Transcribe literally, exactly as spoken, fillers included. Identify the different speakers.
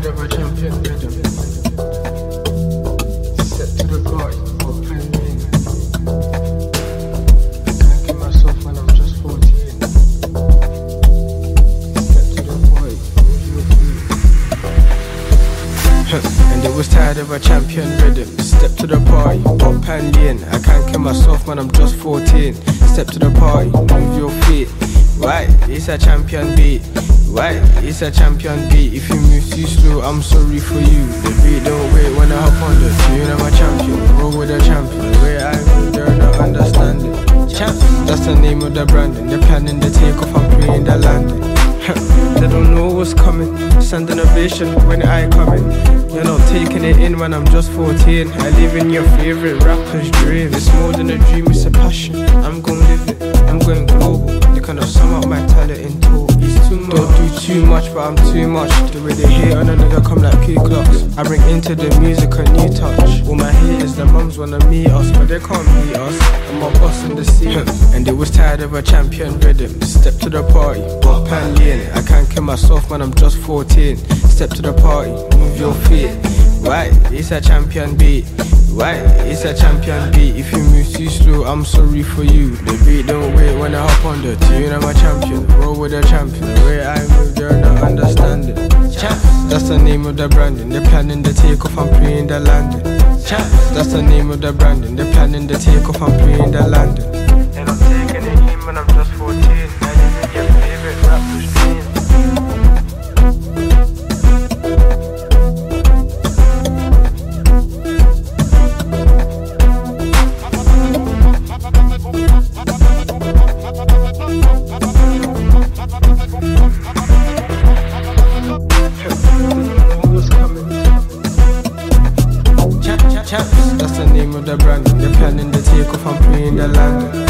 Speaker 1: tired of a champion rhythm. Step to the party, open ring. I can't get myself when I'm just fourteen. Step to the party, move your feet. And it was tired of a champion rhythm. Step to the party, pop and lean. I can't kill myself when I'm just fourteen. Step to the party, move your feet. Right, it's a champion beat. Right, it's a champion beat. If you move too slow, I'm sorry for you. The beat don't wait when I hop on the tune. I'm a champion, roll with a champion. Where I move, they're not understanding. Champ, that's the name of the branding. They're planning the takeoff, I'm praying the landing. They don't know what's coming. Send innovation when I come in. You're not taking it in when I'm just fourteen. I live in your favorite rapper's dream. It's more than a dream, it's a passion. I'm gonna live it, I'm going global. You cannot sum up my talent in total. It's too much. Don't do too much, but I'm too much. The way they hate on a nigga come like Q-Clocks. I bring into the music a new touch. All my haters, the mums wanna meet us, but they can't meet us. I'm a boss in the scene. And it was tired of a champion rhythm. Step to the party, pop and lean. I can't kill myself when I'm just fourteen. Step to the party, move your feet. Right, it's a champion beat. Right, it's a champion beat. If you move too slow, I'm sorry for you. The beat don't wait when I hop on the tune. I'm a champion, roll with a champion. The way I move, they're not understanding. Champ, that's the name of the branding. They're planning the takeoff, I'm praying the landing. Champ, that's the name of the branding. They're planning the takeoff, I'm praying the landing. And I'm taking it in when I'm just fourteen. I live in your favorite rapper's dream. That's the name of the brand. They're planning the takeoff, I'm praying the landing.